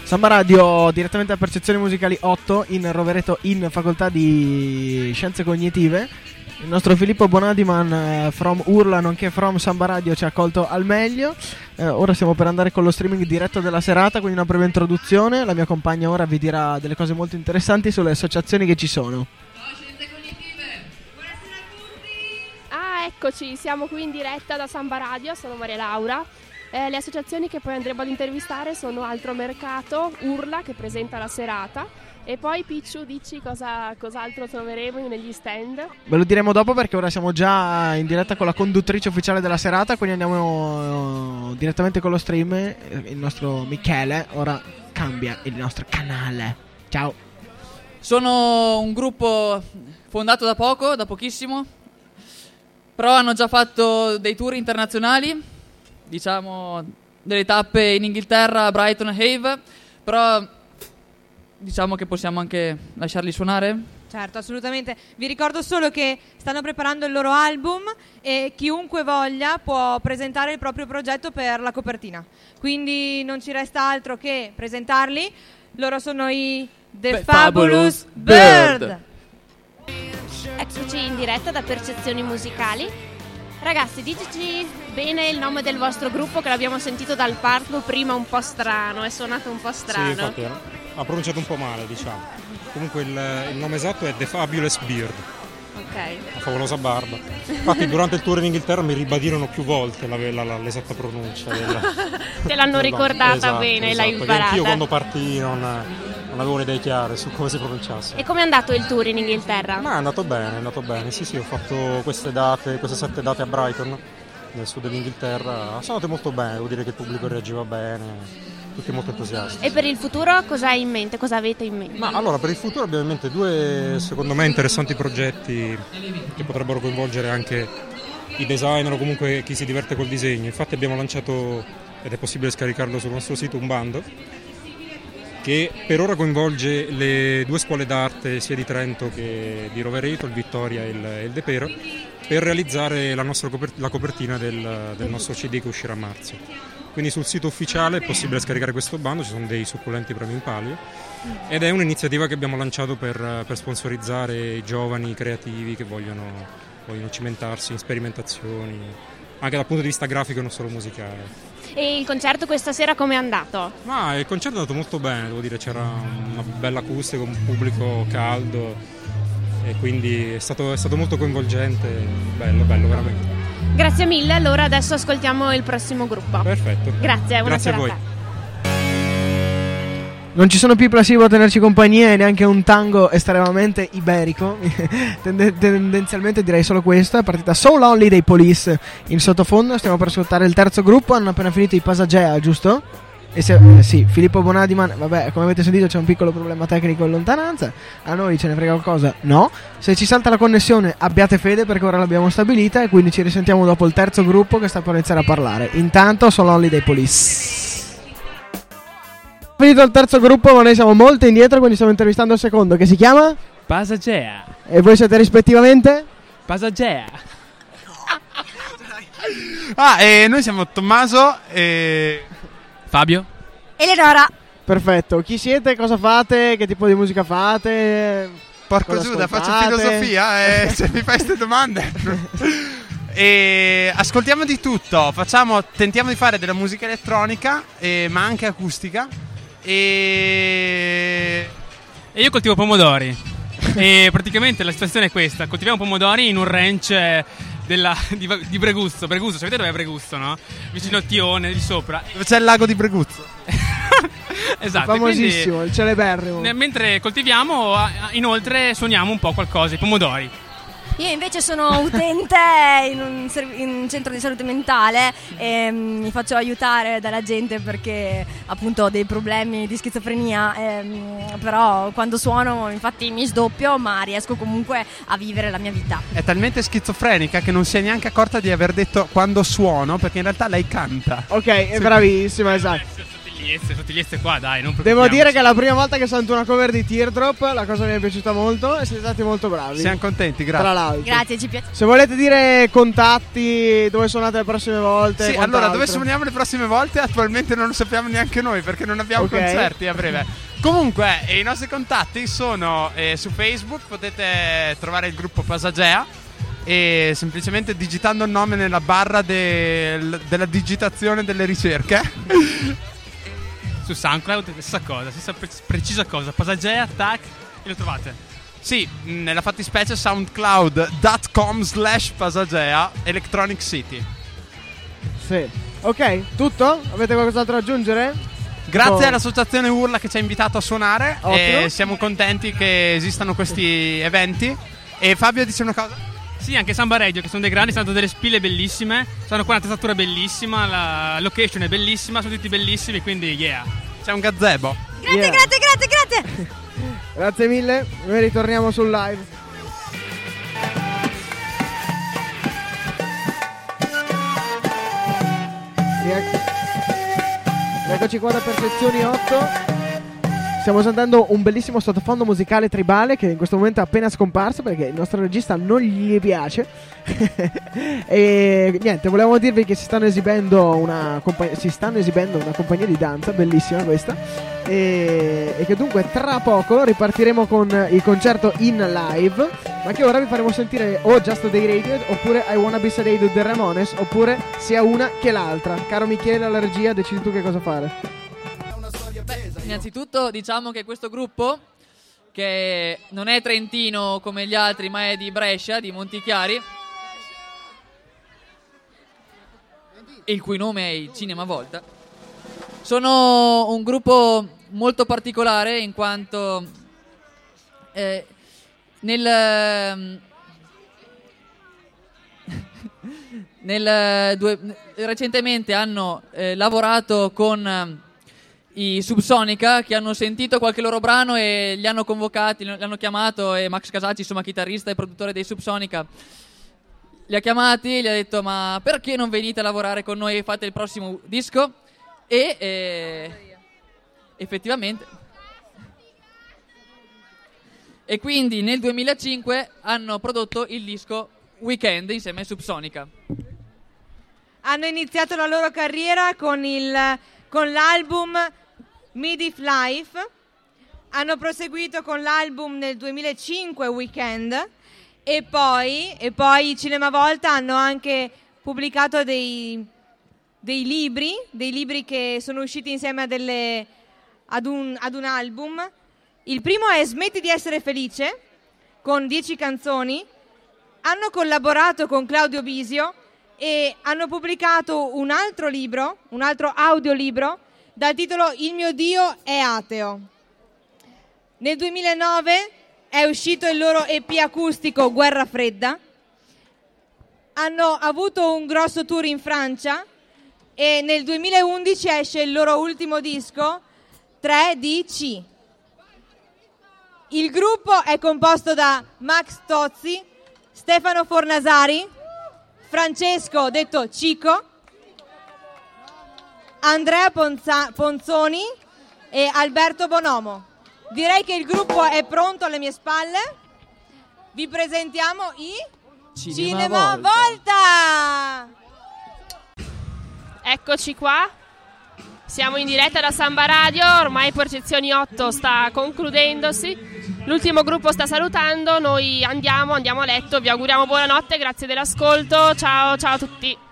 Samba Radio, direttamente da Percezioni Musicali 8 in Rovereto, in facoltà di Scienze Cognitive. Il nostro Filippo Bonadiman from Urla, nonché from Samba Radio, ci ha accolto al meglio. Ora stiamo per andare con lo streaming diretto della serata, quindi una breve introduzione. La mia compagna ora vi dirà delle cose molto interessanti sulle associazioni che ci sono. Scienze Cognitive, buonasera a tutti! Eccoci, siamo qui in diretta da Samba Radio, sono Maria Laura. Le associazioni che poi andremo ad intervistare sono Altro Mercato, Urla che presenta la serata e poi Picciu, dici cos'altro troveremo negli stand? Ve lo diremo dopo perché ora siamo già in diretta con la conduttrice ufficiale della serata, quindi andiamo direttamente con lo stream. Il nostro Michele ora cambia il nostro canale. Ciao. Sono un gruppo fondato da poco, da pochissimo, però hanno già fatto dei tour internazionali. Diciamo delle tappe in Inghilterra, Brighton e Hove, però diciamo che possiamo anche lasciarli suonare? Certo, assolutamente. Vi ricordo solo che stanno preparando il loro album e chiunque voglia può presentare il proprio progetto per la copertina. Quindi non ci resta altro che presentarli. Loro sono i The Fabulous Bird. Eccoci in diretta da Percezioni Musicali. Ragazzi, diteci bene il nome del vostro gruppo, che l'abbiamo sentito dal palco prima un po' strano, è suonato un po' strano. Sì, infatti ha pronunciato un po' male, diciamo. Comunque il nome esatto è The Fabulous Beard. Ok. La favolosa barba. Infatti durante il tour in Inghilterra mi ribadirono più volte l'esatta pronuncia Te l'hanno ricordata esatto, bene, esatto. l'hai imparata. Io quando partii non avevo le idee chiare su come si pronunciasse. E com'è andato il tour in Inghilterra? Ma è andato bene. Sì, ho fatto queste 7 date a Brighton, nel sud dell'Inghilterra. Sono andate molto bene, devo dire che il pubblico reagiva bene. Tutti molto entusiasti. E per il futuro cosa hai in mente? Cosa avete in mente? Ma allora, per il futuro abbiamo in mente 2, secondo me, interessanti progetti che potrebbero coinvolgere anche i designer o comunque chi si diverte col disegno. Infatti abbiamo lanciato, ed è possibile scaricarlo sul nostro sito, un bando che per ora coinvolge le 2 scuole d'arte sia di Trento che di Rovereto, il Vittoria e il De Pero, per realizzare la copertina del nostro CD che uscirà a marzo. Quindi sul sito ufficiale è possibile scaricare questo bando, ci sono dei succulenti premi in palio ed è un'iniziativa che abbiamo lanciato per sponsorizzare i giovani creativi che vogliono cimentarsi in sperimentazioni, anche dal punto di vista grafico e non solo musicale. E il concerto questa sera com'è andato? Ma il concerto è andato molto bene, devo dire, c'era una bella acustica, un pubblico caldo e quindi è stato molto coinvolgente, bello veramente. Grazie mille, allora adesso ascoltiamo il prossimo gruppo. Perfetto. Grazie, buona Grazie serata. a voi. Non ci sono più placebo a tenerci compagnia e neanche un tango estremamente iberico. Tendenzialmente direi solo questo. È partita So Lonely dei Police in sottofondo. Stiamo per ascoltare il terzo gruppo. Hanno appena finito i Pasagea, giusto? E sì, Filippo Bonadiman, vabbè, come avete sentito c'è un piccolo problema tecnico in lontananza. A noi ce ne frega qualcosa? No. Se ci salta la connessione abbiate fede perché ora l'abbiamo stabilita e quindi ci risentiamo dopo il terzo gruppo che sta per iniziare a parlare. Intanto So Lonely dei Police. Finito il terzo gruppo ma noi siamo molto indietro, quindi stiamo intervistando il secondo che si chiama? Pasagea. E voi siete rispettivamente? Pasagea. Noi siamo Tommaso e Fabio. Eleonora. Perfetto, chi siete? Cosa fate? Che tipo di musica fate? porco Cosa Giuda, faccio ascoltate? filosofia se mi fai queste domande. E ascoltiamo di tutto, tentiamo di fare della musica elettronica ma anche acustica e io coltivo pomodori. E praticamente la situazione è questa: coltiviamo pomodori in un ranch di Breguzzo. Sapete dov'è Breguzzo, no? Vicino a Tione, di sopra. dove c'è il lago di Breguzzo. Esatto, famosissimo, quindi, il celeberrimo. mentre coltiviamo, inoltre suoniamo un po' qualcosa, i pomodori. Io invece sono utente in un centro di salute mentale e mi faccio aiutare dalla gente perché appunto ho dei problemi di schizofrenia, però quando suono infatti mi sdoppio ma riesco comunque a vivere la mia vita. È talmente schizofrenica che non si è neanche accorta di aver detto quando suono, perché in realtà lei canta. Ok, è bravissima, esatto. Sottigliezze qua, dai, non Devo dire che è la prima volta che sento una cover di Teardrop, la cosa mi è piaciuta molto e siete stati molto bravi. Siamo contenti, grazie. Tra l'altro. Grazie, ci piace. Se volete dire contatti, dove suonate le prossime volte? Sì, quant'altro. allora, dove suoniamo le prossime volte? Attualmente non lo sappiamo neanche noi perché non abbiamo concerti a breve. Comunque, i nostri contatti sono su Facebook, potete trovare il gruppo Pasagea e semplicemente digitando il nome nella barra della digitazione delle ricerche. Su SoundCloud stessa cosa, stessa precisa cosa, Pasagea, tac, e lo trovate. Sì, nella fattispecie soundcloud.com/Pasagea Electronic City. Sì. Ok, tutto? Avete qualcos'altro da aggiungere? Grazie all'associazione Urla che ci ha invitato a suonare. Ottimo. E siamo contenti che esistano questi eventi. E Fabio dice una cosa? Sì, anche Samba Radio, che sono dei grandi, stanno delle spille bellissime, stanno qua una testatura bellissima, la location è bellissima, sono tutti bellissimi, quindi yeah. C'è un gazebo. Grazie, Yeah. grazie. Grazie mille, noi ritorniamo sul live. Eccoci qua da Percezioni 8. Stiamo sentendo un bellissimo sottofondo musicale tribale che in questo momento è appena scomparso perché il nostro regista non gli piace. E niente, volevamo dirvi che si stanno esibendo una compagnia di danza bellissima questa e che dunque tra poco ripartiremo con il concerto in live, ma che ora vi faremo sentire o Just Day Radio oppure I Wanna Be Sedated del Ramones, oppure sia una che l'altra. Caro Michele, alla regia decidi tu che cosa fare. Innanzitutto diciamo che questo gruppo, che non è trentino come gli altri ma è di Brescia, di Montichiari, il cui nome è il Cinema Volta, sono un gruppo molto particolare in quanto recentemente hanno lavorato con i Subsonica, che hanno sentito qualche loro brano e li hanno convocati, li hanno chiamato, e Max Casacci, insomma chitarrista e produttore dei Subsonica, li ha chiamati e gli ha detto: ma perché non venite a lavorare con noi e fate il prossimo disco? E effettivamente, e quindi nel 2005 hanno prodotto il disco Weekend insieme ai Subsonica. Hanno iniziato la loro carriera con l'album Midif Life, hanno proseguito con l'album nel 2005 Weekend e poi Cinema Volta hanno anche pubblicato dei libri che sono usciti insieme ad un album. Il primo è Smetti di essere felice, con 10 canzoni. Hanno collaborato con Claudio Bisio e hanno pubblicato un altro libro, un altro audiolibro dal titolo Il mio Dio è ateo. Nel 2009 è uscito il loro EP acustico Guerra Fredda. Hanno avuto un grosso tour in Francia e nel 2011 esce il loro ultimo disco 3DC. Il gruppo è composto da Max Tozzi, Stefano Fornasari, Francesco detto Cico, Andrea Ponzoni e Alberto Bonomo. Direi che il gruppo è pronto alle mie spalle. Vi presentiamo i Cinema Volta. Eccoci qua. Siamo in diretta da Samba Radio, ormai Percezioni 8 sta concludendosi. L'ultimo gruppo sta salutando, noi andiamo a letto, vi auguriamo buonanotte, grazie dell'ascolto, ciao a tutti.